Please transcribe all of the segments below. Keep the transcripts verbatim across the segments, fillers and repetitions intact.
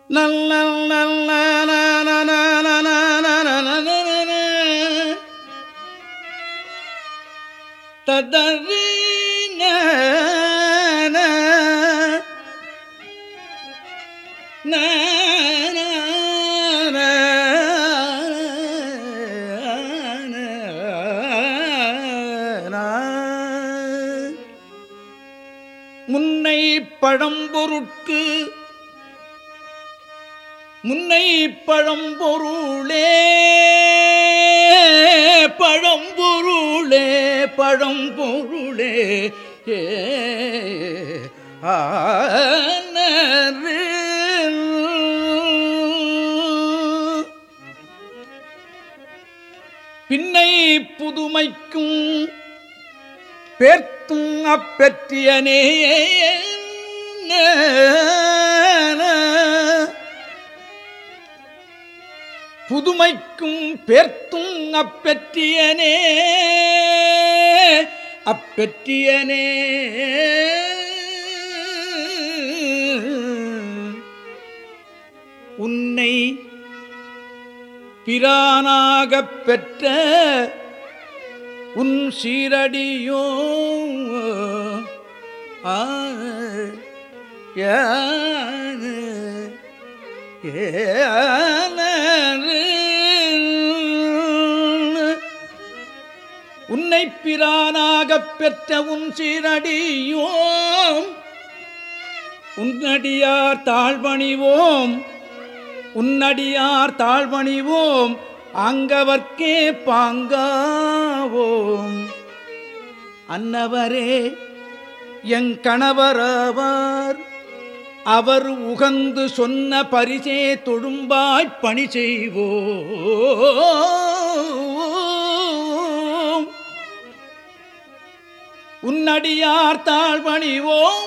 நல்ல ததறி முன்னை பழம்பொருட்கு முன்னை பழம்பொருளே பழம்பொருளே பழம்பொருளே ஏ ஆனரு பின்னை புதுமைக்கும் பேர்த்தும் அப்பெற்றியனே புதுமைக்கும் பேர்த்தும் அப்பெற்றியனே அப்பெற்றியனே உன்னை பிரானாகப் பெற்ற உன் சீரடியோ ஆ உன்னை பிரானாகப் பெற்ற உன் சீரடியோம் உன்னடியார் தாழ்வணிவோம் உன்னடியார் தாழ்வணிவோம் அங்கவர்க்கே பாங்காவோம் அன்னவரே என் கணவராவார் அவர் உகந்து சொன்ன பரிசே தொழும்பாய்ப் பணி செய்வோம் உன்னடியார் தாழ்வணிவோம்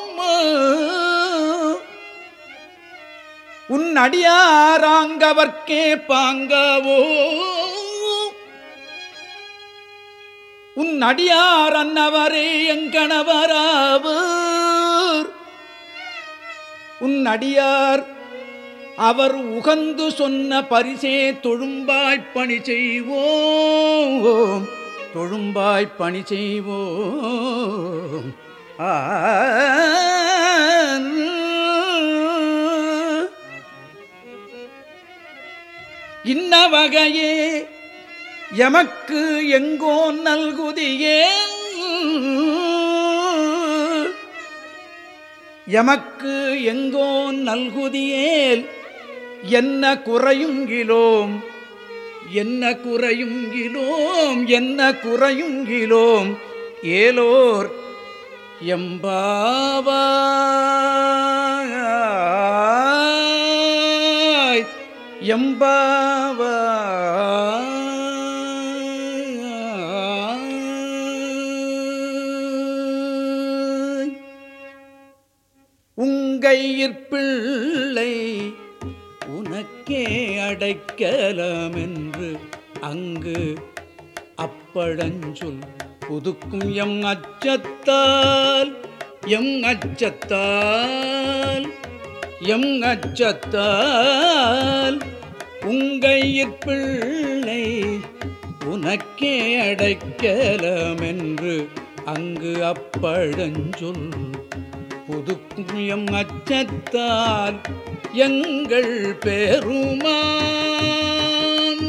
உன்னடியாராங்கவர்க்கே பாங்கவோ உன்னடியார் அன்னவரே எங்கணவராவர் உன்னடியார் அவர் உகந்து சொன்ன பரிசே தொழும்பாய்ப் பணி செய்வோம் தொழும்பாய்ப் பணி செய்வோம் ஆ இன்ன வகையே எமக்கு எங்கோ நல்குதியே எமக்கு எங்கோ நல்குதியேல் என்ன குறையுங்கிலோம் என்ன குறையுங்கிலோம் என்ன குறையுங்கிலோம் ஏலோர் எம்பாவாய் எம்பாவாய் உங்கையிற்பிள்ளை உனக்கே அடைக்கலமென்று அங்கு அப்பழஞ்சொல் புதுக்கும் எம் அச்சத்தால் எம் அச்சத்தால் எம் அச்சத்தால் உங்கையிற்பிள்ளை உனக்கே அடைக்கலமென்று அங்கு அப்பழஞ்சொல் புதுக்கும் எம் அச்சத்தால் எங்கள் பெருமான்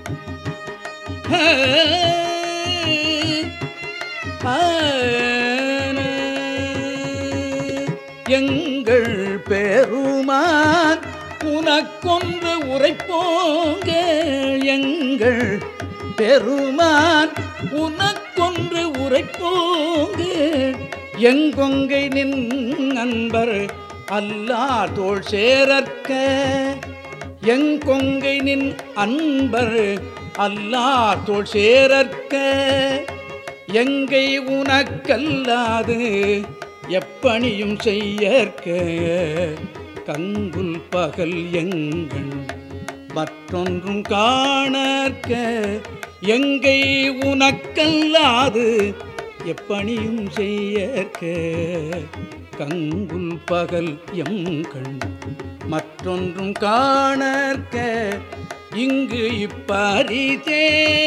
எங்கள் பெருமான் உனக்கொன்று உரைப்போங்க எங்கள் பெருமான் உனக்கொன்று உரைப்போங்க எங்கொங்கை நின் அன்பர் அல்லார் தோள் சேரற்க எங்கொங்கை நின் அன்பர் அல்லார் தோள் சேரற்க எங்கை உனக்கல்லாது எப்பணியும் செய்யற்க கங்குல் பகல் எங்கள் மற்றொன்றும் காணற்க எங்கை உனக்கல்லாது எப்பணியும் செய்யற்க கங்குல் பகல் எங்கள் மற்றொன்றும் காணற்க இங்கு இப்பரிதே.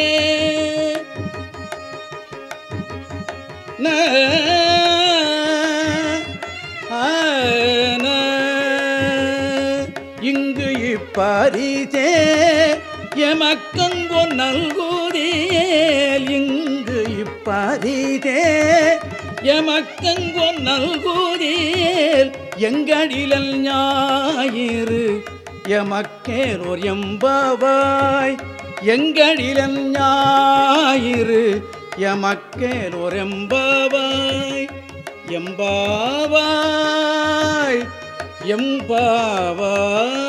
இங்கு இப்பரிதே எமக்கங்கோ நல்குதேல். இங்கு இப்பரிதே எமக்கங்கோ நல்குதேல். எங்களிலல் ஞாயிறு எமக்கேரோர் எம்பாவாய். எங்களிலல் ஞாயிறு எமக்கேரோர் எம்பாவாய். எம்பாவாய் எம்பாவாய்.